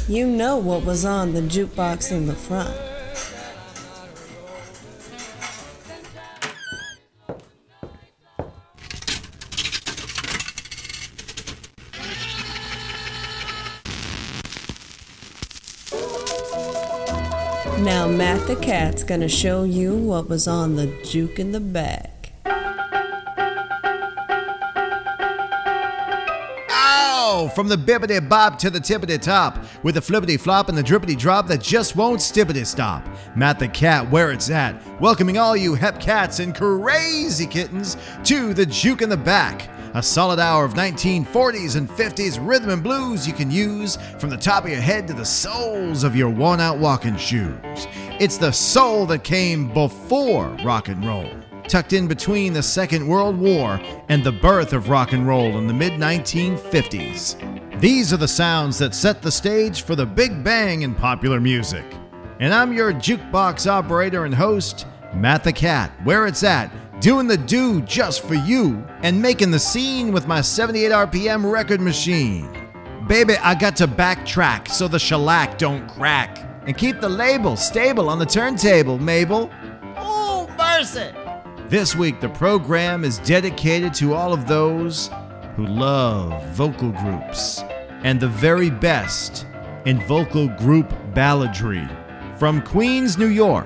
You know what was on the jukebox in the front. Now Matt the Cat's gonna show you what was on the juke in the back. From the bippity bop to the tippity top, with the flippity flop and the drippity drop that just won't stippity stop. Matt the Cat, where it's at, welcoming all you hep cats and crazy kittens to the Juke in the Back. A solid hour of 1940s and 50s rhythm and blues you can use from the top of your head to the soles of your worn-out walking shoes. It's the soul that came before rock and roll, tucked in between the Second World War and the birth of rock and roll in the mid-1950s. These are the sounds that set the stage for the Big Bang in popular music. And I'm your jukebox operator and host, Matt the Cat, where it's at, doing the do just for you and making the scene with my 78 RPM record machine. Baby, I got to backtrack so the shellac don't crack and keep the label stable on the turntable, Mabel. Oh, mercy! This week, the program is dedicated to all of those who love vocal groups and the very best in vocal group balladry. From Queens, New York,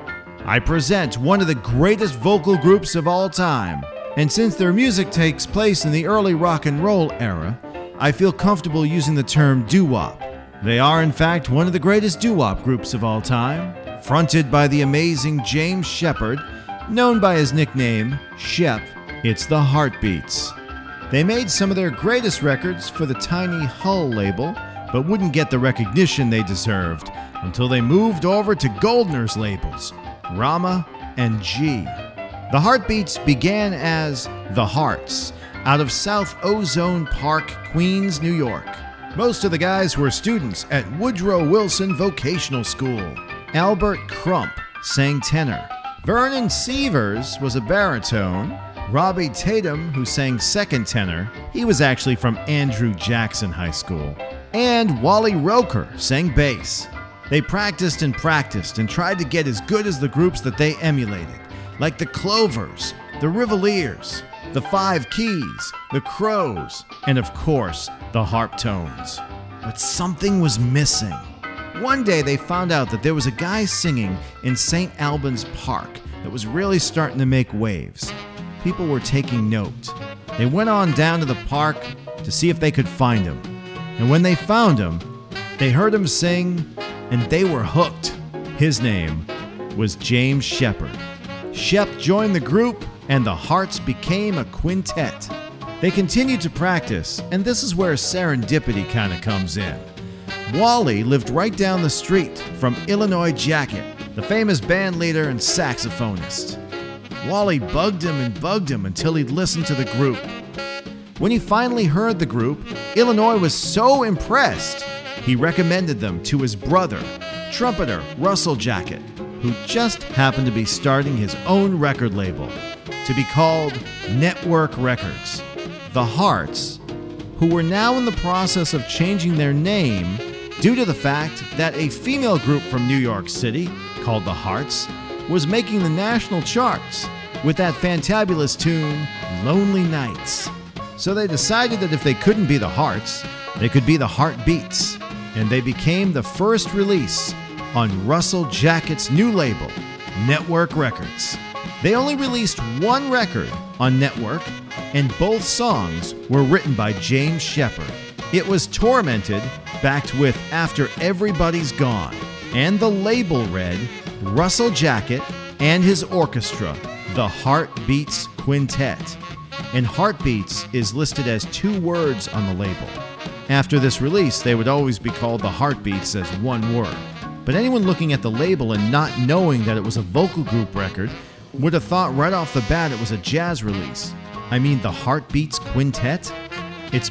I present one of the greatest vocal groups of all time. And since their music takes place in the early rock and roll era, I feel comfortable using the term doo-wop. They are, in fact, one of the greatest doo-wop groups of all time, fronted by the amazing James Shepard, known by his nickname, Shep. It's the Heartbeats. They made some of their greatest records for the Tiny Hull label, but wouldn't get the recognition they deserved until they moved over to Goldner's labels, Rama and G. The Heartbeats began as The Hearts, out of South Ozone Park, Queens, New York. Most of the guys were students at Woodrow Wilson Vocational School. Albert Crump sang tenor. Vernon Sievers was a baritone. Robbie Tatum, who sang second tenor, he was actually from Andrew Jackson High School. And Wally Roker sang bass. They practiced and tried to get as good as the groups that they emulated, like the Clovers, the Rivaliers, the Five Keys, the Crows, and of course, the Harptones. But something was missing. One day they found out that there was a guy singing in St. Albans Park that was really starting to make waves. People were taking note. They went on down to the park to see if they could find him. And when they found him, they heard him sing, and they were hooked. His name was James Shepard. Shep joined the group, and the Hearts became a quintet. They continued to practice, and this is where serendipity kind of comes in. Wally lived right down the street from Illinois Jacket, the famous band leader and saxophonist. Wally bugged him until he'd listened to the group. When he finally heard the group, Illinois was so impressed, he recommended them to his brother, trumpeter Russell Jacket, who just happened to be starting his own record label, to be called Network Records. The Hearts, who were now in the process of changing their name due to the fact that a female group from New York City, called the Hearts, was making the national charts with that fantabulous tune, Lonely Nights. So they decided that if they couldn't be the Hearts, they could be the Heartbeats, and they became the first release on Russell Jacket's new label, Network Records. They only released one record on Network, and both songs were written by James Shepard. It was Tormented, backed with After Everybody's Gone, and the label read Russell Jacket and his orchestra, the Heartbeats Quintet. And Heartbeats is listed as 2 words on the label. After this release, they would always be called the Heartbeats as one word. But anyone looking at the label and not knowing that it was a vocal group record would have thought right off the bat it was a jazz release. I mean, the Heartbeats Quintet? It's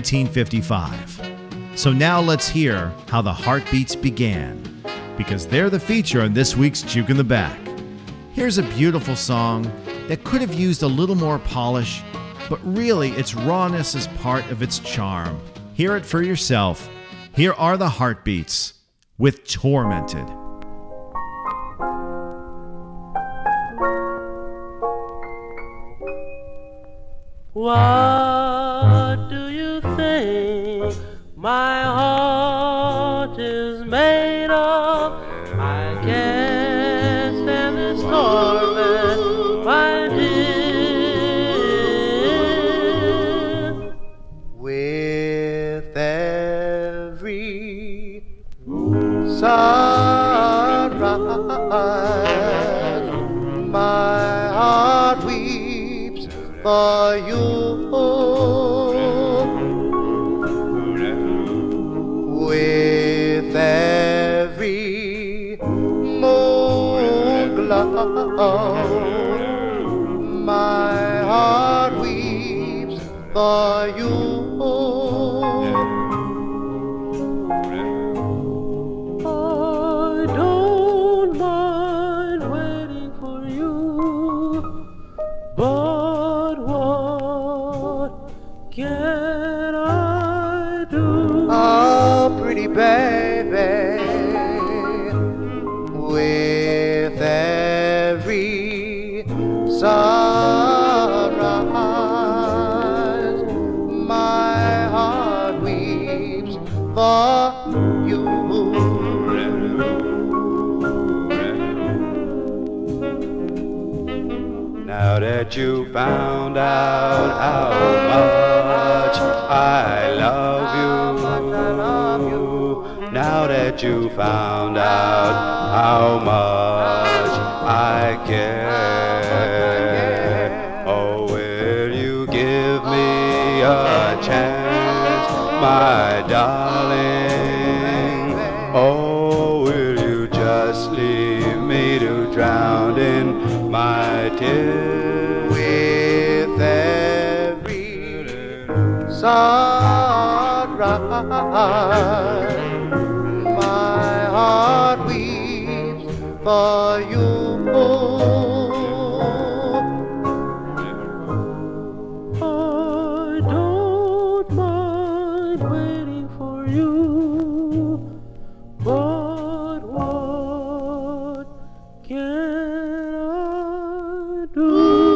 mid-1955. So now let's hear how the Heartbeats began, because they're the feature on this week's Juke in the Back. Here's a beautiful song that could have used a little more polish, but really its rawness is part of its charm. Hear it for yourself. Here are the Heartbeats with Tormented. What do you think my heart is made of? I can't stand this torment, my dear. With every sunrise, my heart weeps for you. With every moon glow, my heart weeps for you. I don't mind waiting for you, but what can I do? Oh, pretty baby, with every sunrise, my heart weeps for you. Now that you found out how much I love you, now that you found out how much I care, oh, will you give me a chance, my darling? Oh, will you just leave me to drown in my tears? With every sunrise, my heart weeps for you. I don't mind waiting for you, but what can I do?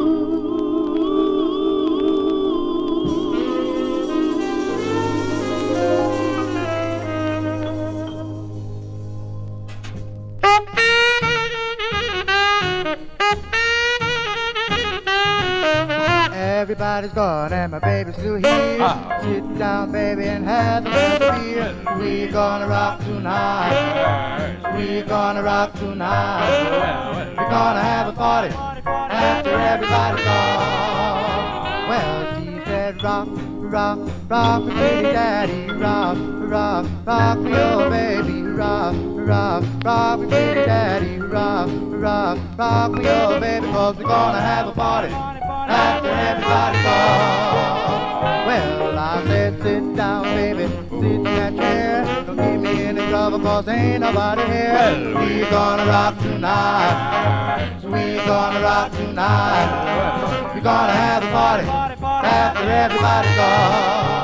Everybody's gone and my baby's still here. Sit down, baby, and have a little beer. We're gonna rock tonight. We're gonna rock tonight. We're gonna have a party after everybody's gone. Well, she said, rock, rock, rock me, pretty daddy. Rock, rock, rock me, oh baby. Rock, rock, rock me, pretty daddy. Rock, rock, rock me, oh baby. 'Cause we're gonna have a party after everybody's gone. Well, I said, sit down, baby, sit in that chair. Don't keep me in trouble, 'cause ain't nobody here. We're gonna rock tonight. We're gonna rock tonight. We're gonna have a party after everybody's gone.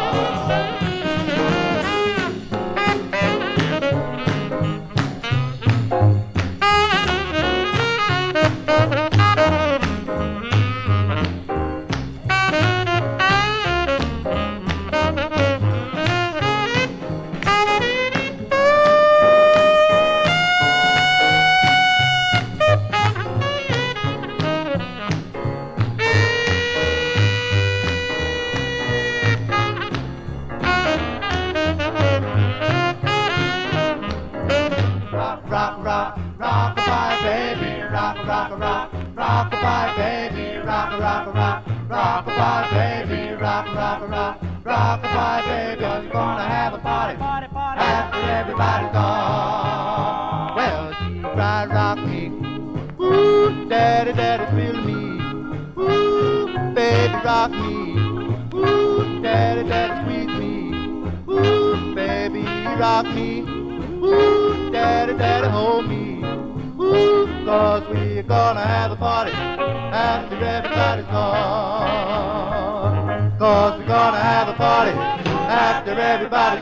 Rock-a-bye, baby, rock-a-rock-a-rock, rock-a-bye, baby, rock-a-rock-a-rock, rock-a-bye, baby, rock-a-rock-a-rock, rock-a-bye, baby, 'cause you're gonna have a party after everybody's gone. Well, she cried, rock me, ooh, daddy, daddy, feel me, ooh, baby, rock me, ooh, daddy, daddy, squeeze me, ooh, baby, rock me, ooh, daddy, daddy, hold me. Ooh, 'cause we're gonna have a party after everybody's gone. 'cause we're gonna have a party after everybody's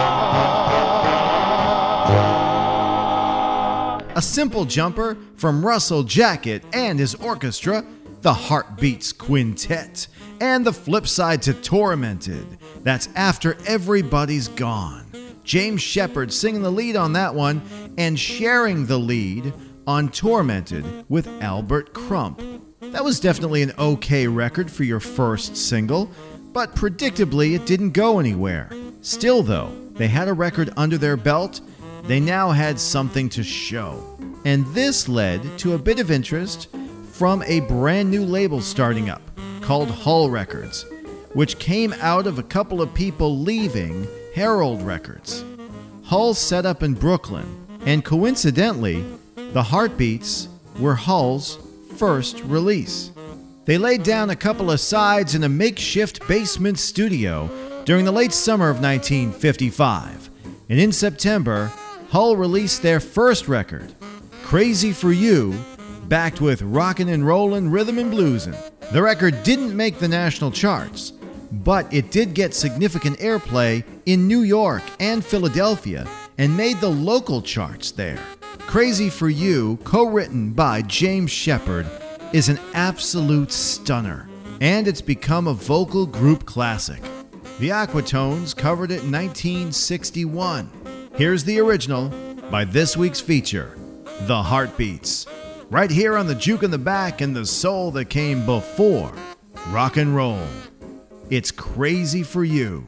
gone. A simple jumper from Russell Jackett and his orchestra, the Heartbeats Quintet, and the flip side to Tormented, that's After Everybody's Gone. James Shepard singing the lead on that one and sharing the lead on Tormented with Albert Crump. That was definitely an okay record for your first single, but predictably it didn't go anywhere. Still though, they had a record under their belt. They now had something to show. And this led to a bit of interest from a brand new label starting up called Hull Records, which came out of a couple of people leaving Herald Records. Hull set up in Brooklyn, and coincidentally, the Heartbeats were Hull's first release. They laid down a couple of sides in a makeshift basement studio during the late summer of 1955, and in September, Hull released their first record, Crazy for You, backed with rockin' and rollin' rhythm and bluesin'. The record didn't make the national charts, but it did get significant airplay in New York and Philadelphia and made the local charts there. Crazy for You, co-written by James Shepard, is an absolute stunner, and it's become a vocal group classic. The Aquatones covered it in 1961. Here's the original by this week's feature, The Heartbeats, right here on the Juke in the Back and the soul that came before rock and roll. It's Crazy for You.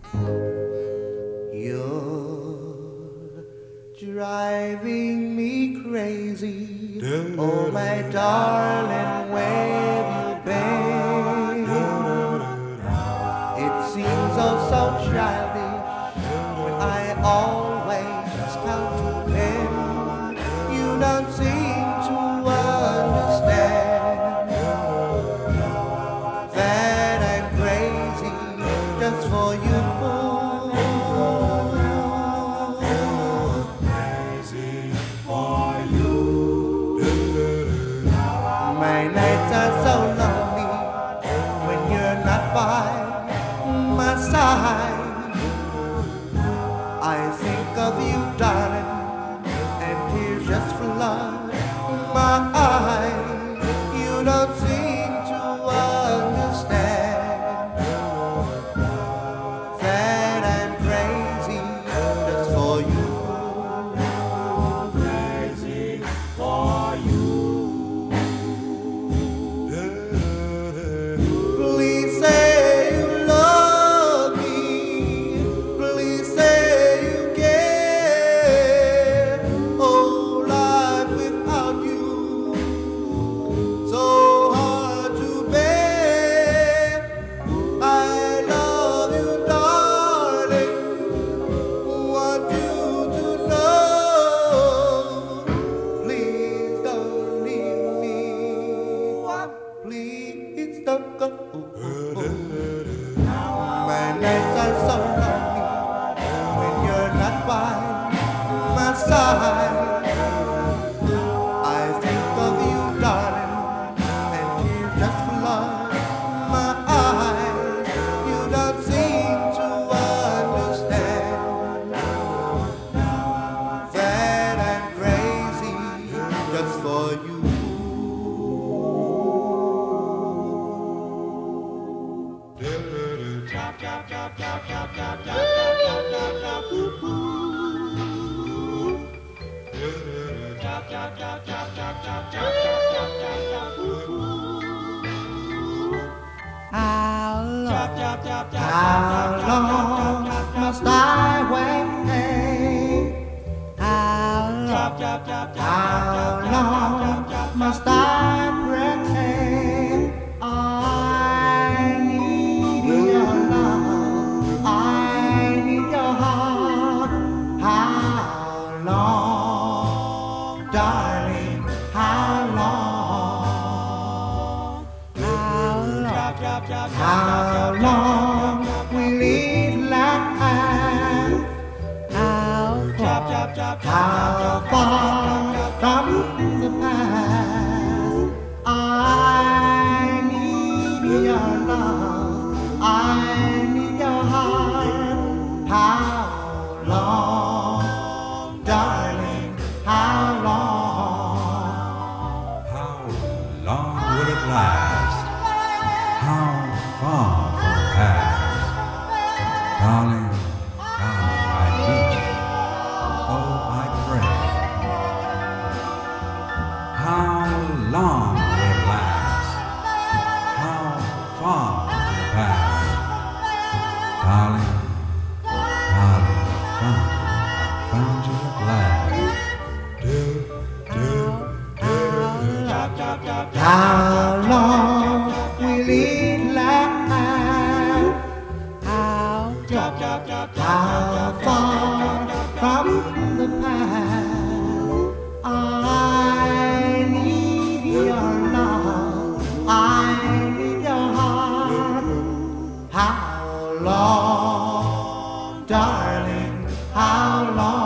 You're driving me crazy, oh my darling, where have you been? It seems oh so childish when I always count to 10. You don't seem to understand that I'm crazy just for you. My nights are so lonely when you're not by my side. I think of you, darling, and tears just flood my eyes. You don't seem to understand that I'm crazy just for you. Crazy for you. Please say you love me. Please say you care. Oh, life without you, so hard to bear. I love you, darling. Want you to know. Please don't leave me. Please don't go. My nights are so lonely when you're not by my side. I think of you, darling, and tears just flood my eyes. You don't seem to understand that I'm crazy just for you. How long must I wait? How long must I pray? I need your love, I need your heart. How long, darling, how long? How long will it last? How far from the past? How far from the past I need your love, I need your heart. How long, darling, how long?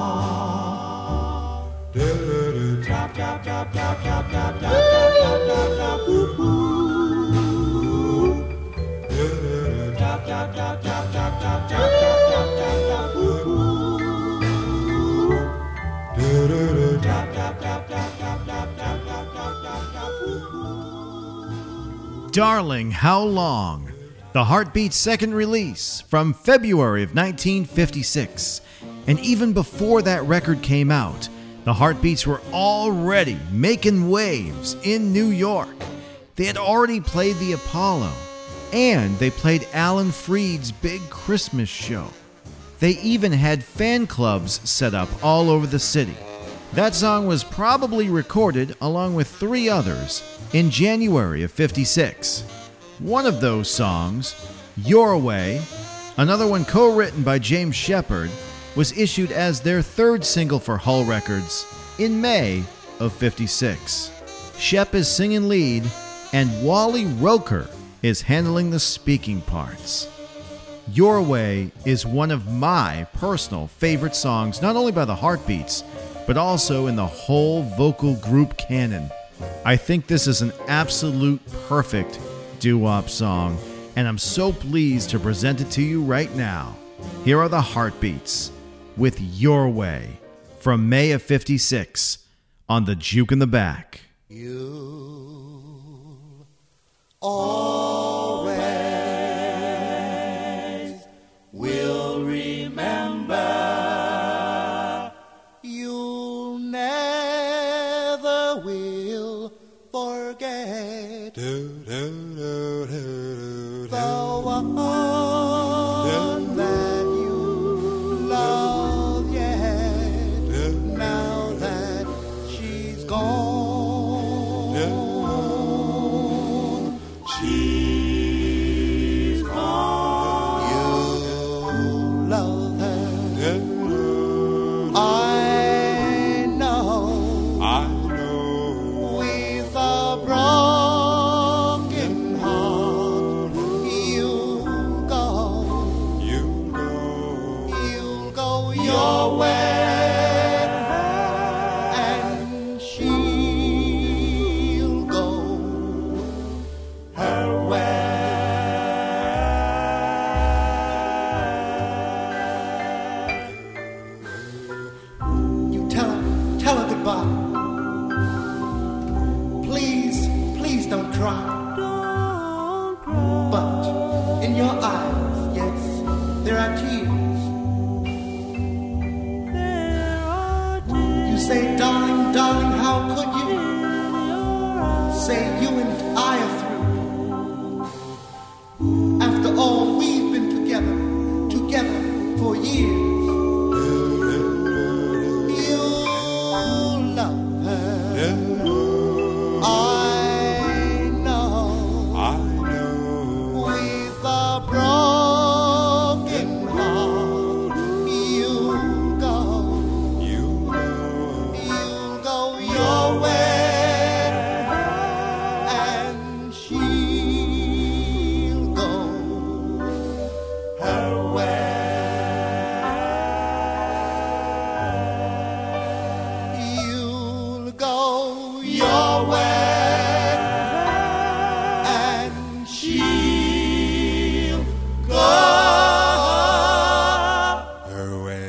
Darling, How Long? The Heartbeats' second release from February of 1956. And even before that record came out, the Heartbeats were already making waves in New York. They had already played the Apollo, and they played Alan Freed's big Christmas show. They even had fan clubs set up all over the city. That song was probably recorded along with 3 others in January of '56. One of those songs, Your Way, another one co-written by James Shepard, was issued as their 3rd single for Hull Records in May of '56. Shep is singing lead, and Wally Roker is handling the speaking parts. Your Way is one of my personal favorite songs, not only by the Heartbeats, but also in the whole vocal group canon. I think this is an absolute perfect doo-wop song, and I'm so pleased to present it to you right now. Here are the Heartbeats with Your Way from May of '56 on the Juke in the Back. You always will remember. You'll never will forget the one that you love yet. Now that she's gone, she's gone. You love her. I know. With a broken heart, you'll go your way, and she'll go her way. You tell her goodbye. Please don't cry. But in your eyes, yes, there are tears. You say, darling, how could you? Say you and I are through. After all, we've been together for years. You love her. I know. With a broken heart, you'll go your way, and she'll go her way. You'll go your way, and she'll go her way.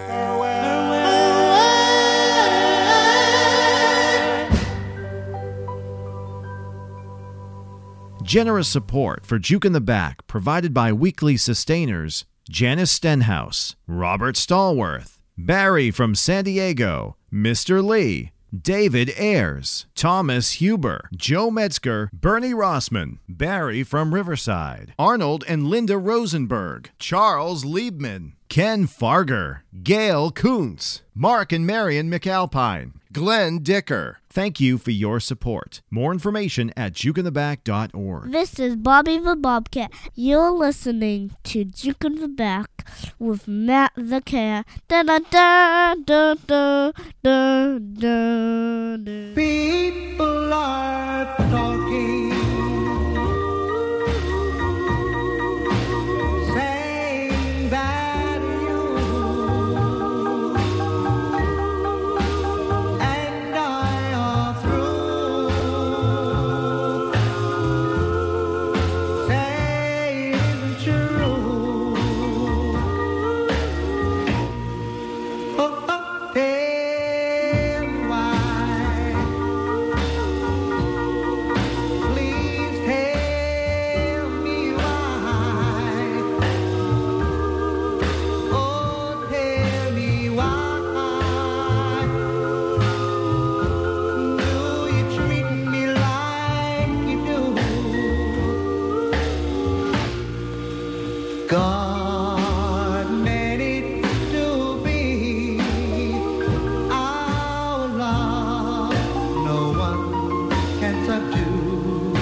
Generous support for Juke in the Back provided by weekly sustainers Janice Stenhouse, Robert Stallworth, Barry from San Diego, Mr. Lee, David Ayers, Thomas Huber, Joe Metzger, Bernie Rossman, Barry from Riverside, Arnold and Linda Rosenberg, Charles Liebman, Ken Farger, Gail Kuntz, Mark and Marion McAlpine, Glenn Dicker. Thank you for your support. More information at jukeintheback.org. This is Bobby the Bobcat. You're listening to Juke in the Back with Matt the Cat. Da da da da da da da da. People are talking, saying that you and I are through. Say it isn't true. Oh, oh, tell me why. Please tell me why. Oh, tell me why. Do you treat me like you do? God meant it to be our love. No one can subdue.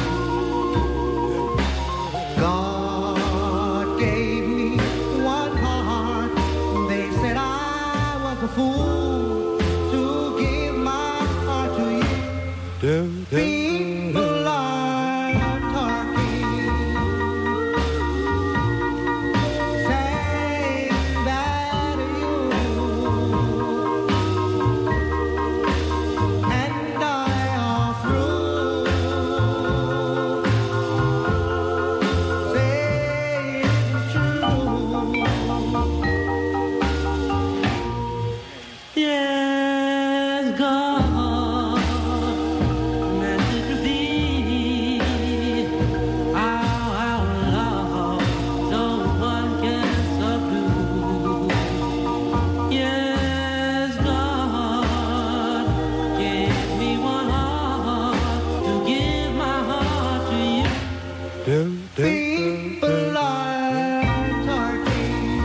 God gave me one heart. They said I was a fool to give my heart to you. People are talking, saying that you and I are through. Say it's true. Yes, God meant it to be our love. No one can subdue. Yes, God gave me one heart to give my heart to you. People are talking,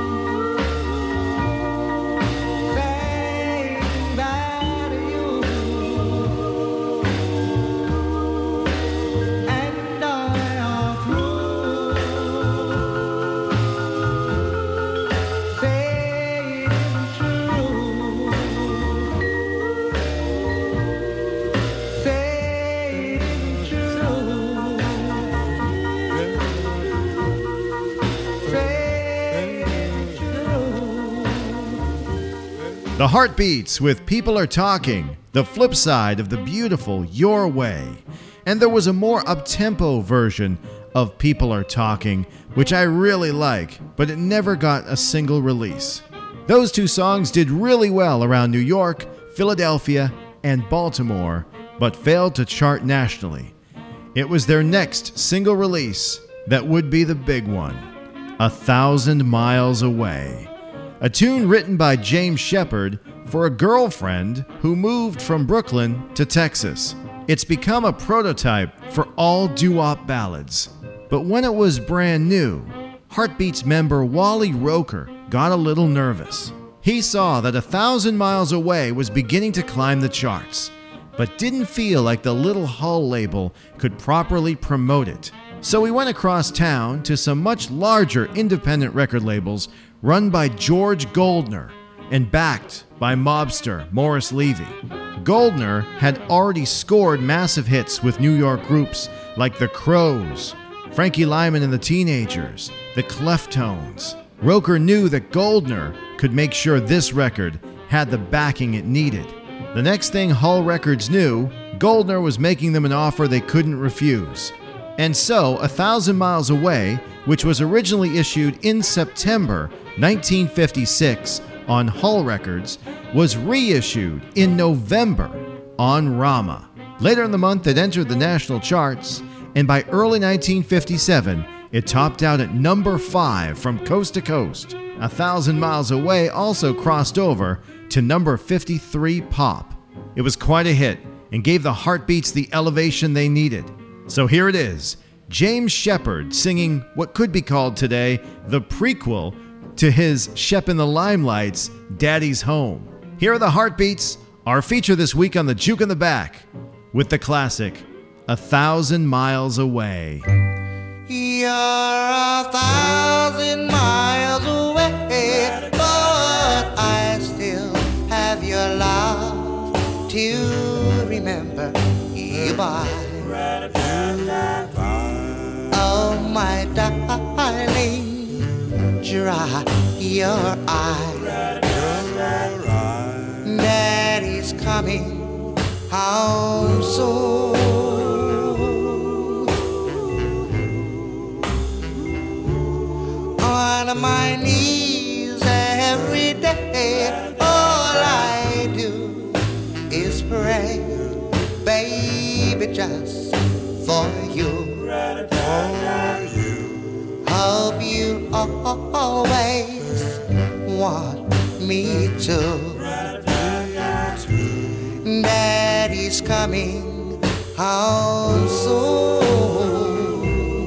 saying that you and I are through. Say it's true. Say it's true. Say it's true. The Heartbeats with People Are Talking, the flip side of the beautiful Your Way. And there was a more up-tempo version of People Are Talking, which I really like, but it never got a single release. Those two songs did really well around New York, Philadelphia, and Baltimore, but failed to chart nationally. It was their next single release that would be the big one, 1,000 Miles Away. A tune written by James Shepard for a girlfriend who moved from Brooklyn to Texas. It's become a prototype for all doo-wop ballads. But when it was brand new, Heartbeats member Wally Roker got a little nervous. He saw that 1,000 Miles Away was beginning to climb the charts, but didn't feel like the little Hull label could properly promote it. So he went across town to some much larger independent record labels run by George Goldner and backed by mobster Morris Levy. Goldner had already scored massive hits with New York groups like the Crows, Frankie Lyman and the Teenagers, the Cleftones. Roker knew that Goldner could make sure this record had the backing it needed. The next thing Hull Records knew, Goldner was making them an offer they couldn't refuse. And so, 1,000 Miles Away, which was originally issued in September 1956 on Hull Records, was reissued in November on Rama. Later in the month, it entered the national charts, and by early 1957, it topped out at number 5 from coast to coast. 1,000 Miles Away also crossed over to number 53 pop. It was quite a hit and gave the Heartbeats the elevation they needed. So here it is, James Shepard singing what could be called today the prequel to his Shep in the Limelight's Daddy's Home. Here are the Heartbeats Our feature this week on the Juke in the Back with the classic 1,000 Miles Away. You're 1,000 miles away, but I still have your love to remember you by. Oh, my darling, dry your eyes. Daddy's coming home soon. On my knees every day, all I do is pray, baby, just for you. Hope you always want me to. Daddy's coming home soon.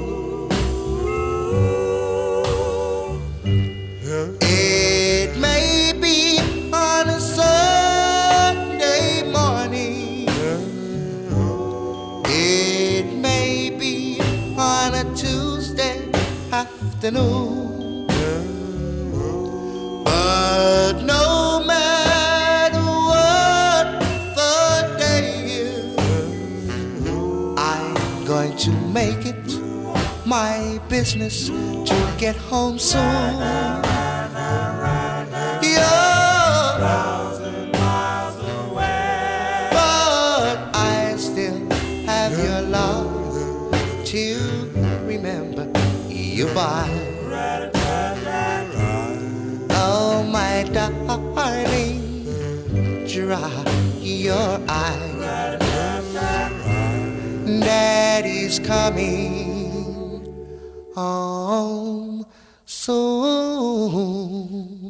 It may be on a Sunday morning. It may be on a Tuesday afternoon. But no matter what the day is, I'm going to make it my business to get home soon. You're 1,000 miles away, but I still have your love to remember you by. Oh, my darling, dry your eyes. Daddy's coming home soon.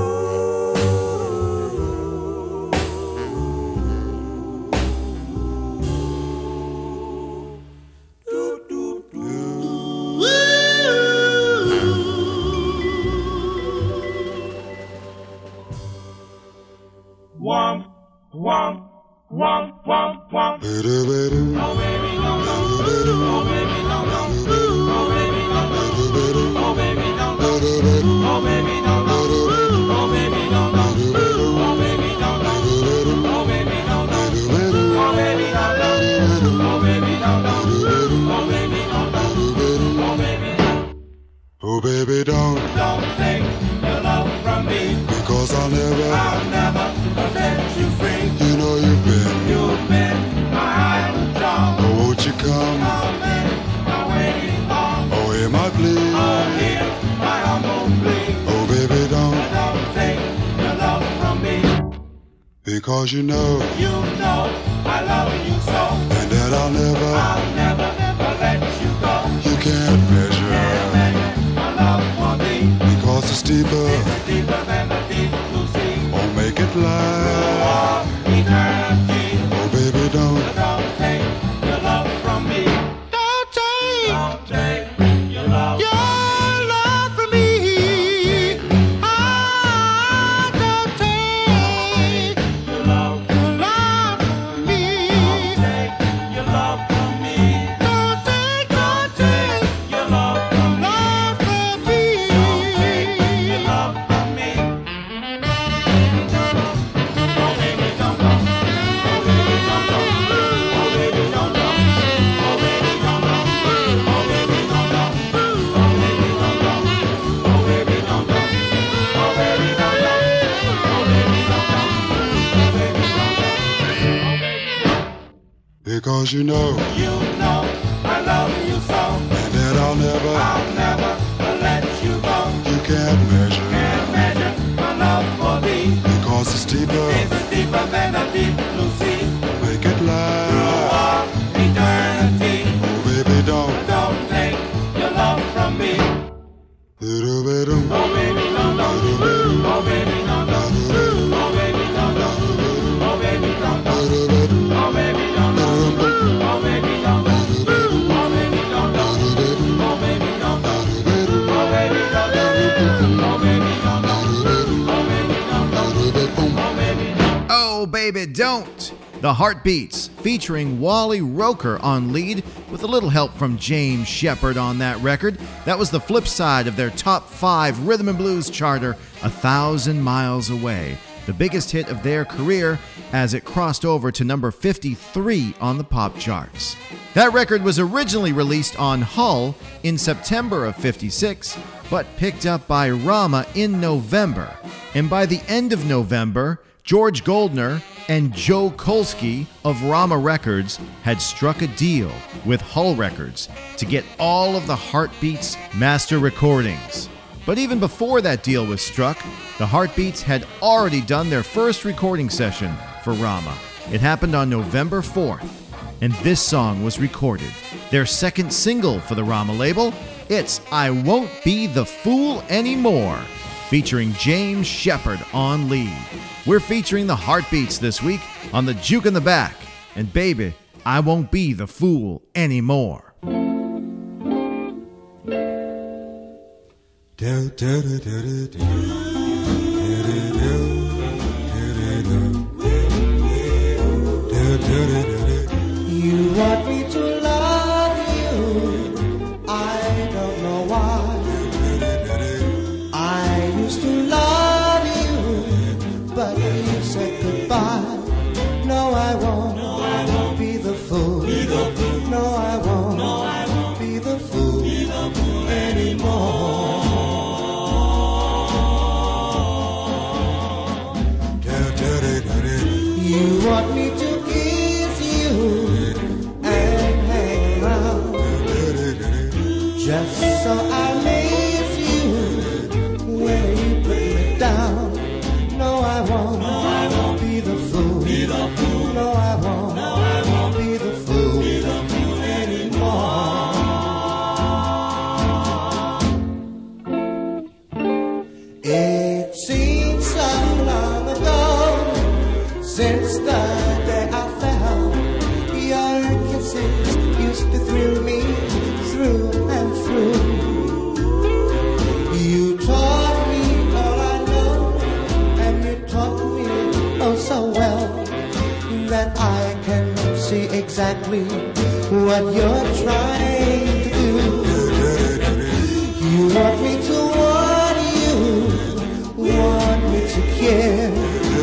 Womp, womp, womp, womp, womp. Oh, baby, no, no. Oh, baby, no, no. Oh, baby, no, no. Oh, baby, no, no. Oh, baby, no, no. Oh, baby, no, no. Oh, baby, no, no. Oh, baby, no, no. Oh, baby, no, no. Oh, baby, no, no. Oh, baby, no, no. Oh, baby, no. Oh, baby, don't take your love from me, because I'll never set you free. You know you've been my idol charm. Oh, won't you come? Come in, I'm waiting long. Oh, hear my plea. Oh, hear my humble plea. Oh, baby, don't take your love from me, because you know I love you so, and that I'll never let you go. You can't measure my love for thee, because it's deeper than the deep blue sea. Oh, make it last Eternity. Oh, baby, don't take your love from me. Don't take your love from me. Don't take your love from me. take your love from me. Don't take Your love from me. love from me. Your love from me. Oh, baby, don't go. Oh, baby, don't go. Oh, baby, don't go. Oh, baby, don't go. Oh, baby, don't go. Oh, baby, don't go. Oh, baby, don't go. Oh, baby, don't go. Oh, baby, don't go. Oh, baby, don't go. because you know I love you so, and that I'll never let you go. You can't measure My love for thee because it's deeper is deeper than a deep blue sea. Make it last Eternity. Oh, baby, don't Don't take your love from me. Little bit of Oh, baby, no, no. Oh, baby, no, no. Oh, baby, no, no. Oh, baby, no, no. Oh, baby, no, no. Oh, baby, no, no. Oh, baby, no, no. Oh, baby, no, no. Oh, baby, no, no. Oh, baby, no, no. Oh, baby, no, no. Oh, baby, no. Oh, Baby Don't. The Heartbeats, featuring Wally Roker on lead with a little help from James Shepard on that record. That was the flip side of their top 5 rhythm and blues charter, 1,000 Miles Away, the biggest hit of their career as it crossed over to number 53 on the pop charts. That record was originally released on Hull in September of '56, but picked up by Rama in November. And by the end of November, George Goldner and Joe Kolsky of Rama Records had struck a deal with Hull Records to get all of the Heartbeats master recordings. But even before that deal was struck, the Heartbeats had already done their first recording session for Rama. It happened on November 4th, and this song was recorded. Their second single for the Rama label, it's I Won't Be the Fool Anymore, featuring James Shepard on lead. We're featuring the Heartbeats this week on the Juke in the Back. And baby, I won't be the fool anymore. You want me to love you, I don't know why. I used to love you, but you said goodbye. No, I won't, be the fool. No, I won't, be the fool anymore. You want me to kiss you and hang around, just so I miss you when you put me down. No, I won't, be the fool. No, I won't, be the fool anymore. It seems so long ago since the day I found your kisses used to thrill me through and through. You taught me all I know, and you taught me oh so well, that I can see exactly what you're trying to do. You want me to want me to care,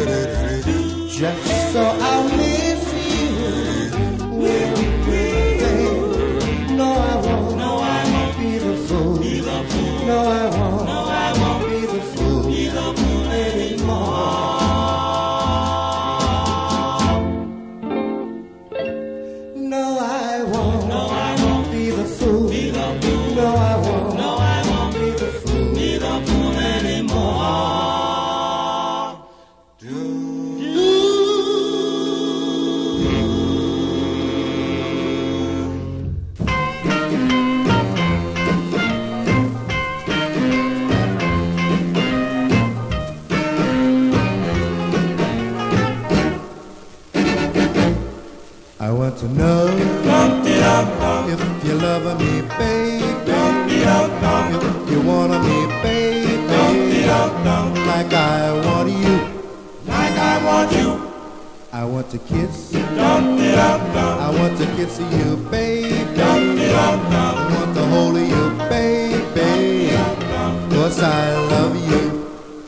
just so I'll miss you when you bring there. No, I won't, be the fool. No, I won't, be the fool anymore. No, I won't, be the fool. No, I won't, be the fool anymore. I want to know if you love me, baby. If you want me, baby. Like I want you. I want to kiss. I want to kiss you, baby. I want to hold you, baby. 'Cause I love you.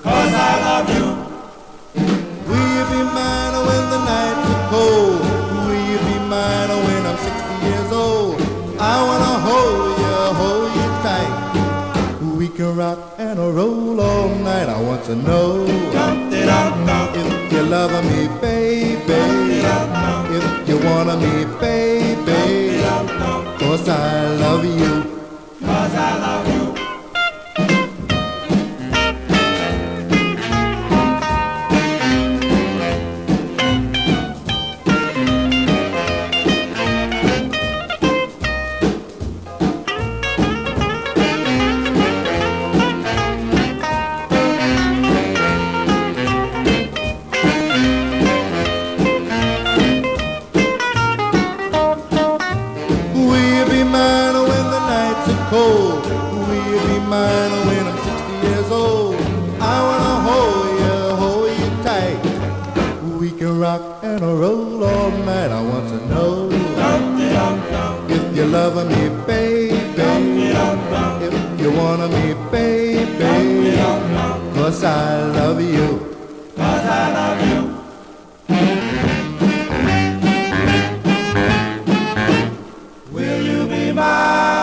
Will you be mine when the nights are cold? Will you be mine when I'm 60 years old? I wanna hold you tight. We can rock and roll all night. I want to know if you love me, baby. If you want me, baby. 'Cause I love you. Cold. Will you be mine when I'm 60 years old? I wanna hold you tight. We can rock and roll all night. I want to know if you love me, baby. If you want me, baby. 'Cause I love you. Will you be mine?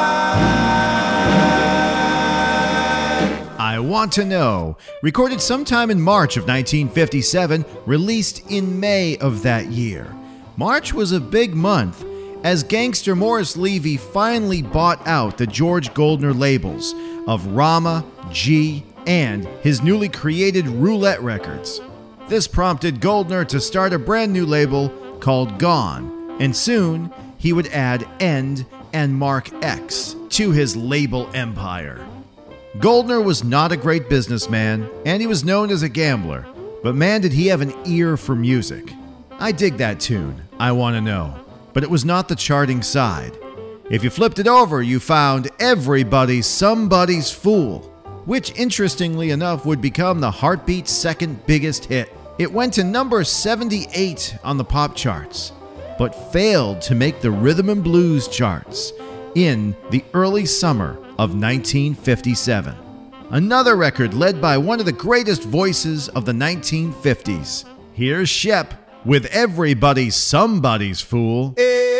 I Want to Know, recorded sometime in March of 1957, released in May of that year. March was a big month, as gangster Morris Levy finally bought out the George Goldner labels of Rama, G, and his newly created Roulette Records. This prompted Goldner to start a brand new label called Gone, and soon he would add End and Mark X to his label empire. Goldner was not a great businessman, and he was known as a gambler, but man did he have an ear for music. I dig that tune, I Want to Know, but it was not the charting side. If you flipped it over, you found Everybody's Somebody's Fool, which interestingly enough would become the Heartbeat's second biggest hit. It went to number 78 on the pop charts, but failed to make the rhythm and blues charts in the early summer of 1957. Another record led by one of the greatest voices of the 1950s. Here's Shep with Everybody's Somebody's Fool.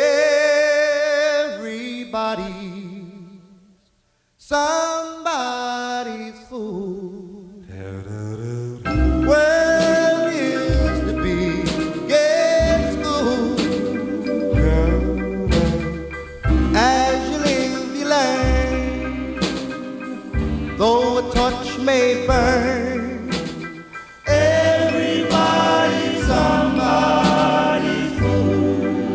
Everybody's somebody's fool. Well, used to be gay school. As you live, you learn. Though a torch may burn, everybody's somebody's fool.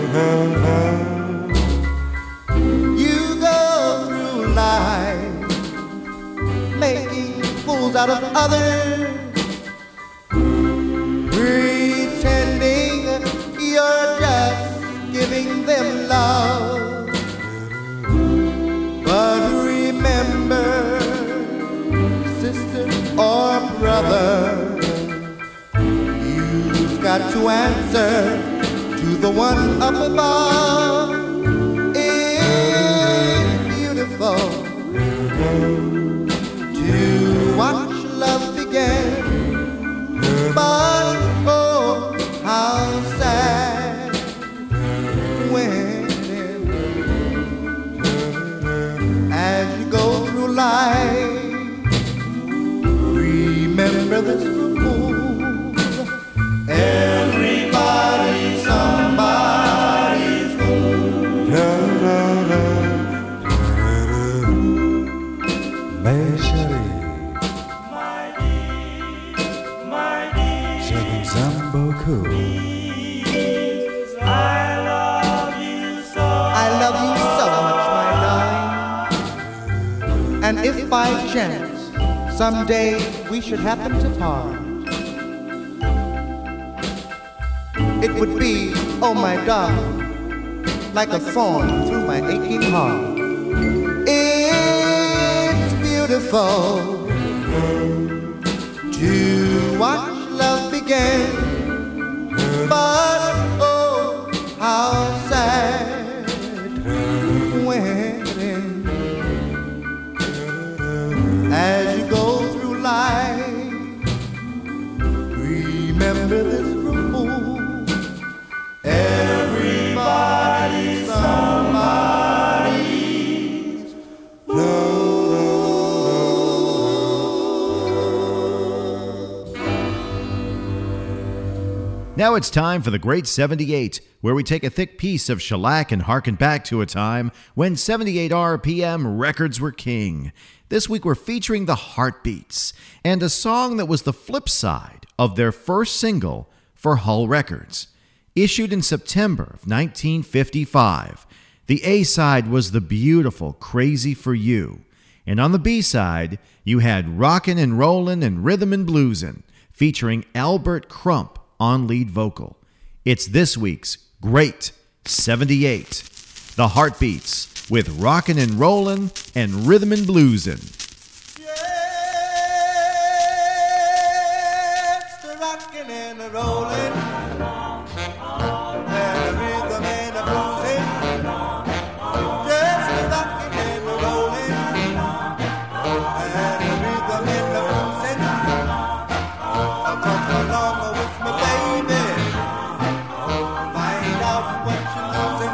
You go through life making fools out of others, pretending you're just giving them love. But remember, sister or brother, you've got to answer to the one up above. It's beautiful to watch love begin, but oh, how sad when as you go through life, remember this rule: everybody's somebody's fool. Mais chérie, je vous aime beaucoup. I love you so much, my darling. And if by chance someday we should happen to part, it would be, oh my darling, like a thorn through my aching heart. It's beautiful to watch love begin, but oh, how sad when as you go through life, remember this rule: everybody's somebody's fool. Now it's time for the Great 78, where we take a thick piece of shellac and harken back to a time when 78 RPM records were king. This week we're featuring the Heartbeats, and a song that was the flip side of their first single for Hull Records. Issued in September of 1955, the A-side was the beautiful Crazy for You, and on the B-side, you had Rockin' and Rollin' and Rhythm and Bluesin', featuring Albert Crump on lead vocal. It's this week's Great 78, the Heartbeats with Rockin' and Rollin' and Rhythm and Bluesin'. Yes, the rockin' and the rollin'. and the rhythm in the bluesing. Come along with me, baby. Find out what you're losing.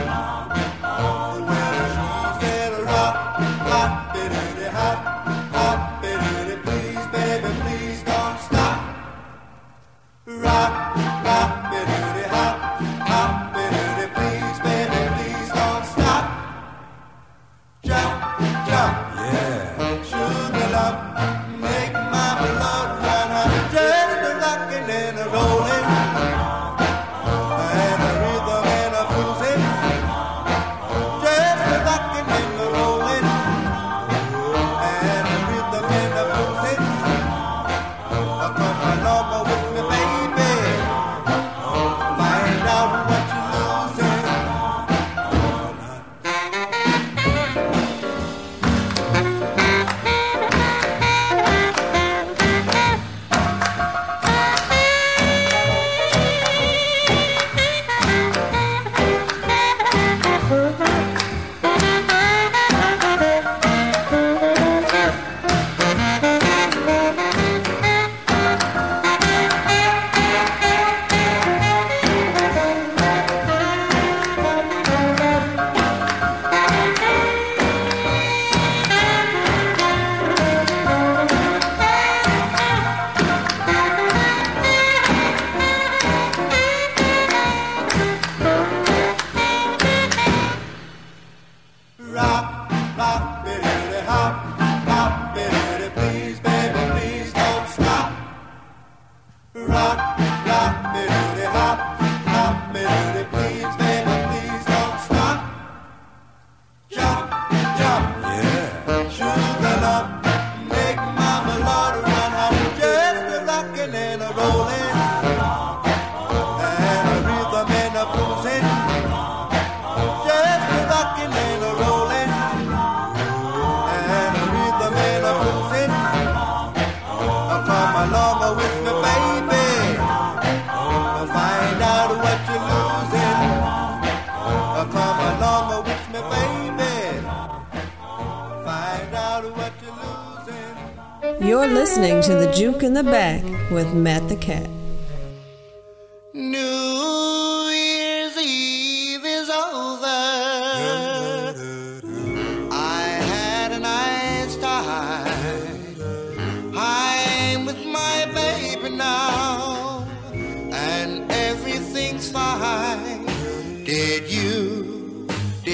Well, she said, rock, hop, biddity, hop, hop, biddity, please, baby, please don't stop. Rock, hop, biddity, hop, hop, biddity, please, baby, please don't stop. Jump, jump, yeah. Sugar love, make my blood run hot. Just a rockin' and a rollin', and a rhythm and a bluesing. Just a rockin' and a rollin', and a rhythm and a bluesing. Come along with me, baby. Find out what you're losing. Rock, rock, biddity, hop, hop, biddity, please, baby, please don't stop. Rock, rock, biddity, hop, hop, biddity, please, baby, please don't stop. Jump, jump, yeah. Sugar love, make mama Lord run hot. Just a rockin' and a rollin', and a rhythm and a bluesing. Just a rockin' and a rollin', and a rhythm and a bluesing. Come along with me, baby. Find out what you're losing. Come along with me, baby. Find out what you're losing. You're listening to The Juke in the Back with Matt the Cat. New Year's Eve is over. I had a nice time. I'm with my baby now, and everything's fine. Did you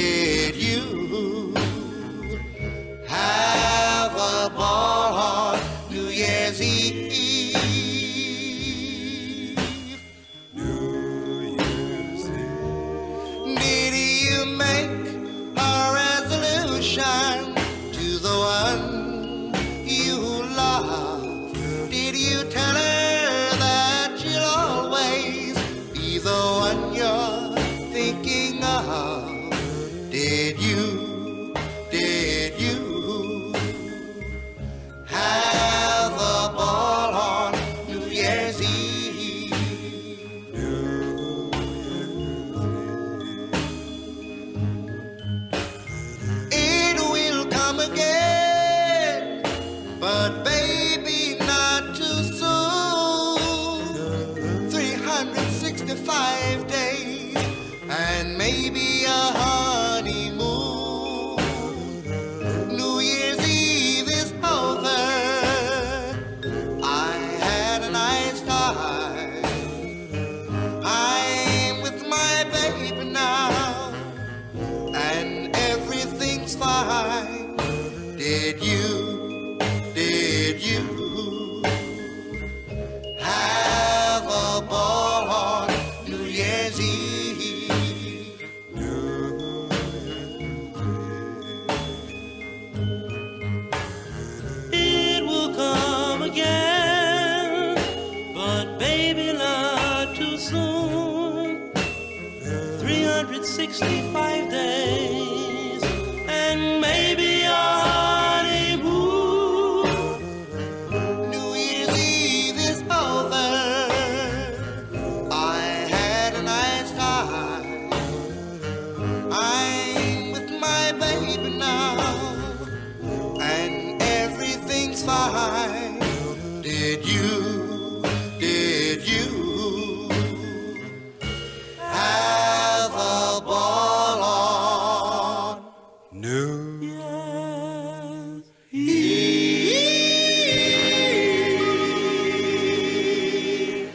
have a ball on New Year's Eve? Did you make a resolution to the one you love? Did you tell her that you'll always be the one you're thinking of? Did you have a ball on New Year's Eve? It will come again, but baby, not too soon. 365 days, and maybe a honeymoon. New Year's Eve is over. I had a nice time. I'm with my baby now, and everything's fine. Did you have a ball on New Year's Eve? It will come again, but baby, not too soon. 365 days, and maybe a honeymoon. New Year's Eve is over. I had a nice time. I'm with my baby now, and every mine. Did you have a ball on New Year's Eve?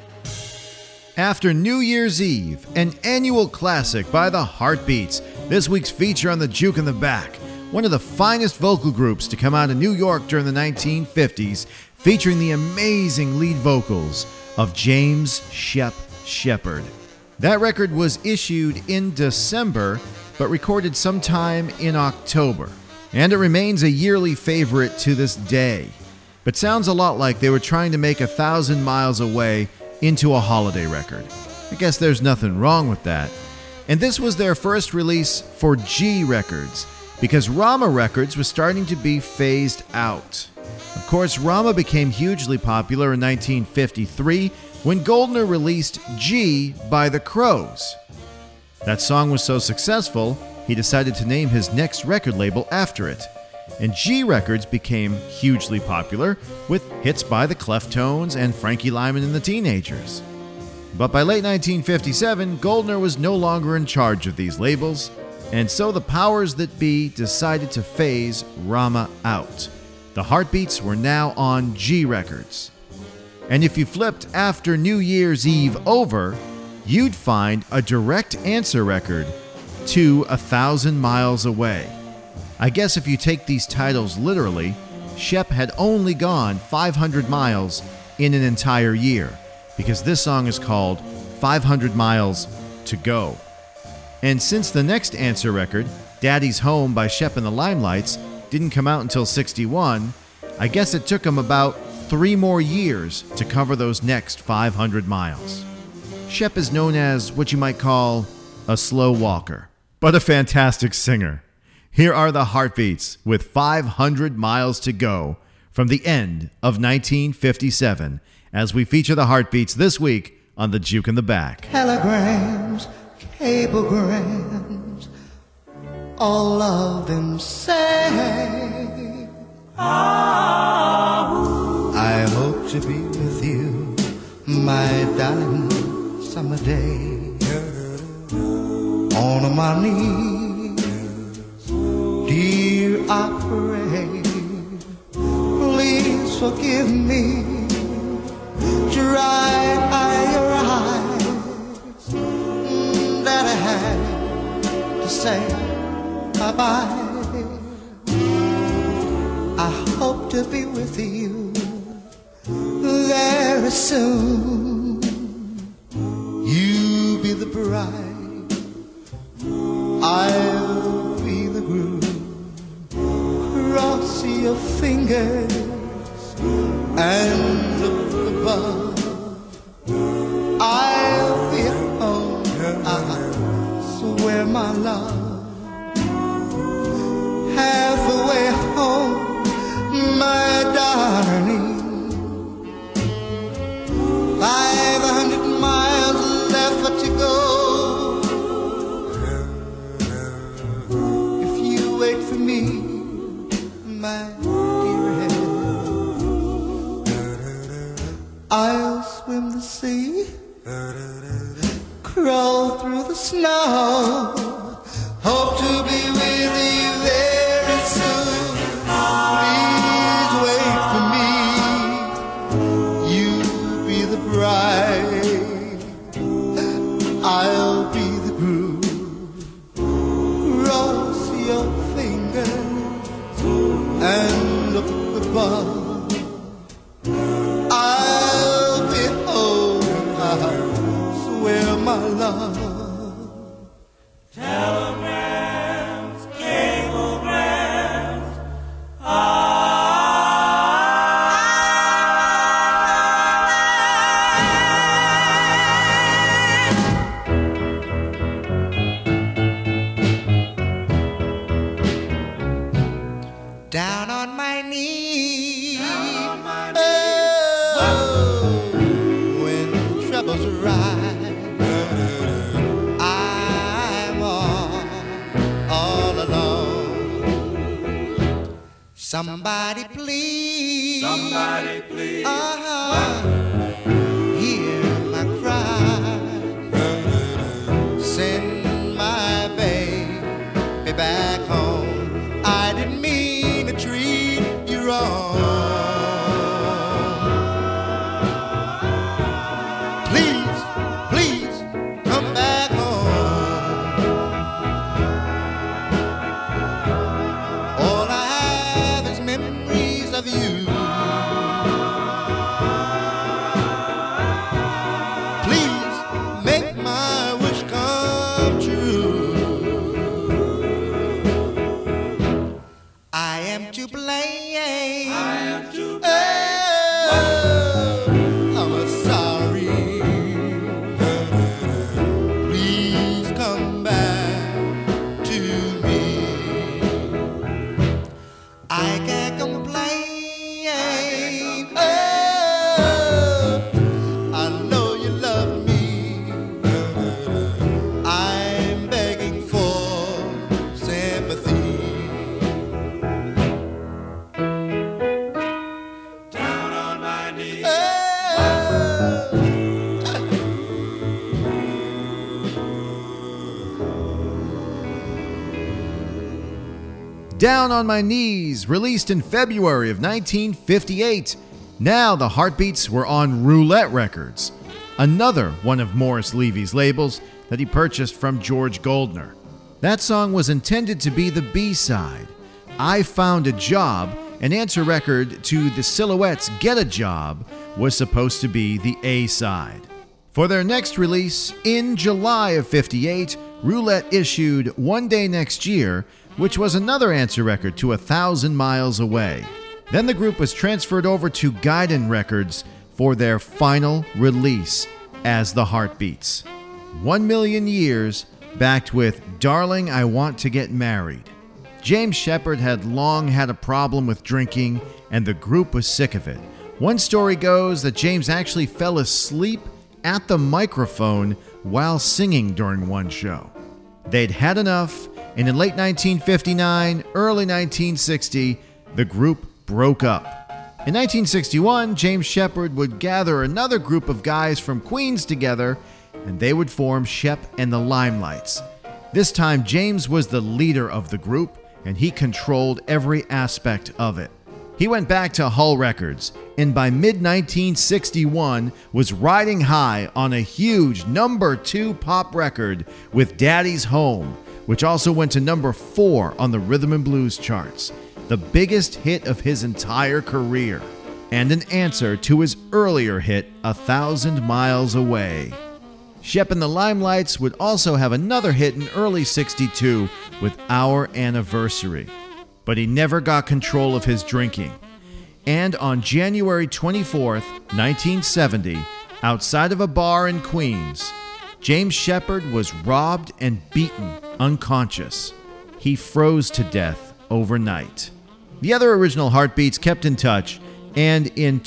After New Year's Eve, an annual classic by the Heartbeats, this week's feature on the Juke in the Back, one of the finest vocal groups to come out of New York during the 1950s, featuring the amazing lead vocals of James Shep Shepherd. That record was issued in December, but recorded sometime in October, and it remains a yearly favorite to this day. But sounds a lot like they were trying to make 1,000 Miles Away into a holiday record. I guess there's nothing wrong with that. And this was their first release for G Records, because Rama Records was starting to be phased out. Of course, Rama became hugely popular in 1953 when Goldner released G by the Crows. That song was so successful, he decided to name his next record label after it. And G Records became hugely popular with hits by the Cleftones and Frankie Lyman and the Teenagers. But by late 1957, Goldner was no longer in charge of these labels, and so the powers that be decided to phase Rama out. The Heartbeats were now on G Records. And if you flipped after New Year's Eve over, you'd find a direct answer record to 1,000 Miles Away. I guess if you take these titles literally, Shep had only gone 500 miles in an entire year, because this song is called 500 Miles to Go. And since the next answer record, Daddy's Home by Shep and the Limelights, didn't come out until 61, I guess it took him about 3 more years to cover those next 500 miles. Shep is known as what you might call a slow walker, but a fantastic singer. Here are the Heartbeats with 500 Miles to Go from the end of 1957 as we feature the Heartbeats this week on the Juke in the Back. Telegrams, cablegrams, all of them say, I hope to be with you, my darling, summer day. On my knees, dear, I pray, please forgive me, dry your eyes, that I had to say bye-bye. I hope to be with you very soon. You be the bride, I'll be the groom. Cross your fingers and look above. I'll be home, I swear my love. Halfway home, my darling. 500 miles left to go. If you wait for me, my dear head, I'll swim the sea, crawl through the snow. Hope to be with you very soon. Please wait for me. You be the bride, I'll be the groom. Cross your fingers and look above. I'll be home, I swear my love. Telegrams, cablegrams, Down on my knees, Somebody please, please, hear my cry. Send my baby back home. I didn't mean to treat you wrong. Please, please, come back home. All I have is memories of you. Please make my wish come true. I am to blame. I'm sorry. Please come back to me. I can't complain. I know you love me. I'm begging for sympathy. down on my knees. Down on My Knees, released in February of 1958. Now the Heartbeats were on Roulette Records, another one of Morris Levy's labels that he purchased from George Goldner. That song was intended to be the B-side. I Found a Job, an answer record to the Silhouettes' Get a Job, was supposed to be the A-side. For their next release, in July of 58, Roulette issued One Day Next Year, which was another answer record to 1,000 Miles Away. Then the group was transferred over to Guidon Records for their final release as the Heartbeats. 1 Million Years, backed with Darling, I Want to Get Married. James Shepard had long had a problem with drinking, and the group was sick of it. One story goes that James actually fell asleep at the microphone while singing during one show. They'd had enough, and in late 1959, early 1960, the group broke up. In 1961, James Shepard would gather another group of guys from Queens together, and they would form Shep and the Limelights. This time, James was the leader of the group, and he controlled every aspect of it. He went back to Hull Records, and by mid-1961 was riding high on a huge #2 pop record with Daddy's Home, which also went to #4 on the Rhythm and Blues charts, the biggest hit of his entire career, and an answer to his earlier hit, 1,000 Miles Away. Shep and the Limelights would also have another hit in early '62 with Our Anniversary. But he never got control of his drinking. And on January 24th, 1970, outside of a bar in Queens, James Shepard was robbed and beaten unconscious. He froze to death overnight. The other original Heartbeats kept in touch, and in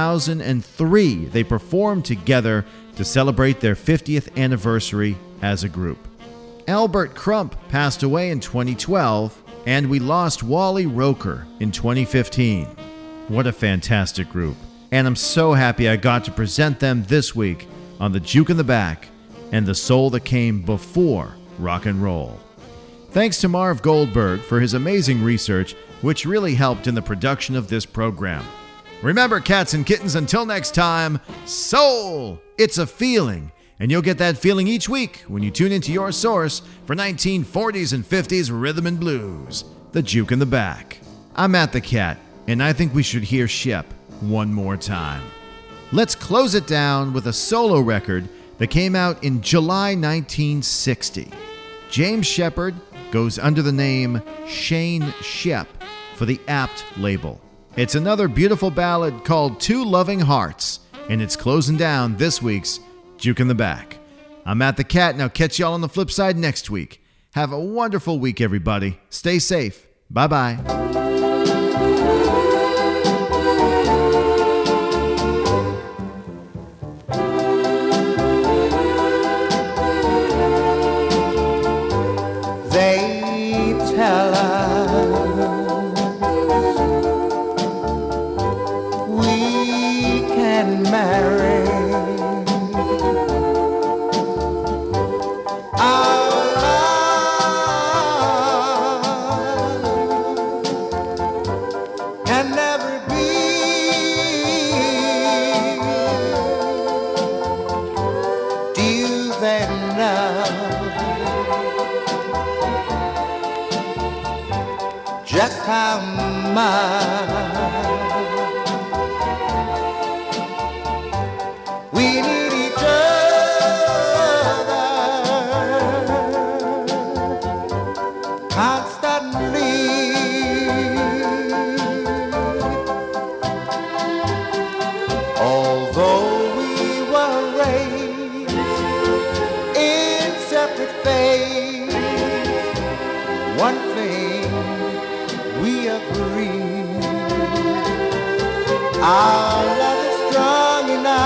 2003, they performed together to celebrate their 50th anniversary as a group. Albert Crump passed away in 2012, and we lost Wally Roker in 2015. What a fantastic group. And I'm so happy I got to present them this week on the Juke in the Back and the Soul That Came Before Rock and Roll. Thanks to Marv Goldberg for his amazing research, which really helped in the production of this program. Remember, cats and kittens, until next time, soul, it's a feeling. And you'll get that feeling each week when you tune into your source for 1940s and 50s rhythm and blues, the Juke in the Back. I'm Matt the Cat, and I think we should hear Shep one more time. Let's close it down with a solo record that came out in July 1960. James Shepard goes under the name Shane Shep for the Apt label. It's another beautiful ballad called Two Loving Hearts, and it's closing down this week's Juke in the Back. I'm Matt the Cat, and I'll catch y'all on the flip side next week. Have a wonderful week, everybody. Stay safe. Bye-bye. They tell us That's how much we need each other constantly. Although we were raised in separate faiths, one thing we agree: our love is strong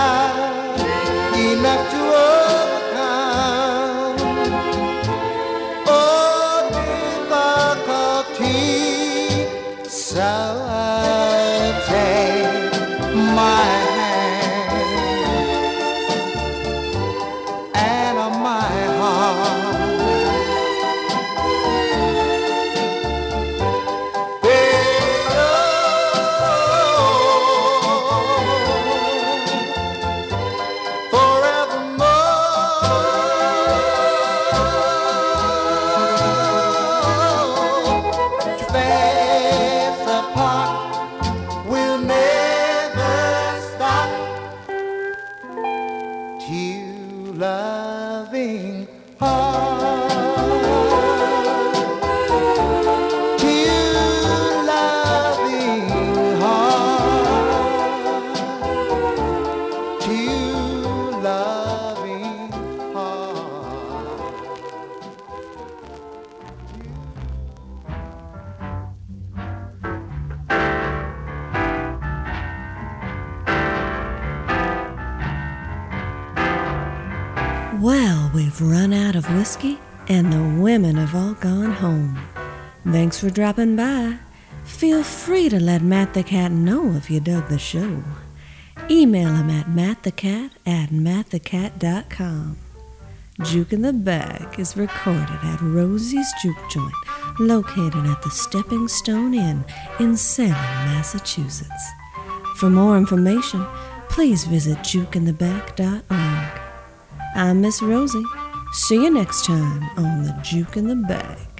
enough to overcome all difficulty. So take my hand and my heart. Loving heart, two loving heart, two loving heart. Well, we've run out of whiskey, and the women have all gone home. Thanks for dropping by. Feel free to let Matt the Cat know if you dug the show. Email him at mattthecat@mattthecat.com. Juke in the Bag is recorded at Rosie's Juke Joint, located at the Stepping Stone Inn in Salem, Massachusetts. For more information, please visit jukeinthebag.org. I'm Miss Rosie. See you next time on the Juke in the Bag.